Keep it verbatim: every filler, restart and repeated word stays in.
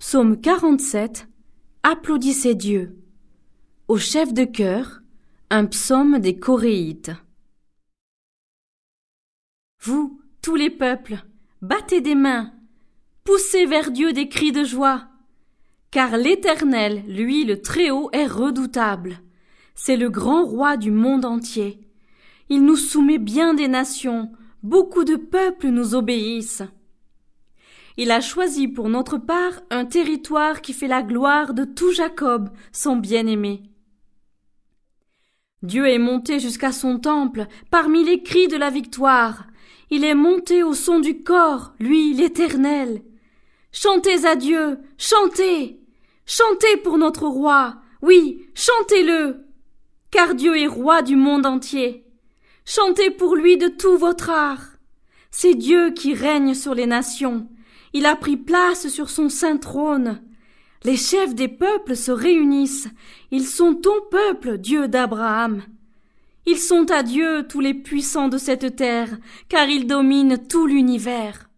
Psaume quarante-sept. Applaudissez Dieu. Au chef de chœur, un psaume des Coréites. Vous, tous les peuples, battez des mains, poussez vers Dieu des cris de joie, car l'Éternel, lui le Très-Haut, est redoutable. C'est le grand roi du monde entier. Il nous soumet bien des nations, beaucoup de peuples nous obéissent. Il a choisi pour notre part un territoire qui fait la gloire de tout Jacob, son bien-aimé. Dieu est monté jusqu'à son temple, parmi les cris de la victoire. Il est monté au son du cor, lui, l'Éternel. Chantez à Dieu, chantez! Chantez pour notre roi, oui, chantez-le! Car Dieu est roi du monde entier. Chantez pour lui de tout votre art. C'est Dieu qui règne sur les nations. Il a pris place sur son saint trône. Les chefs des peuples se réunissent. Ils sont ton peuple, Dieu d'Abraham. Ils sont à Dieu tous les puissants de cette terre, car ils dominent tout l'univers.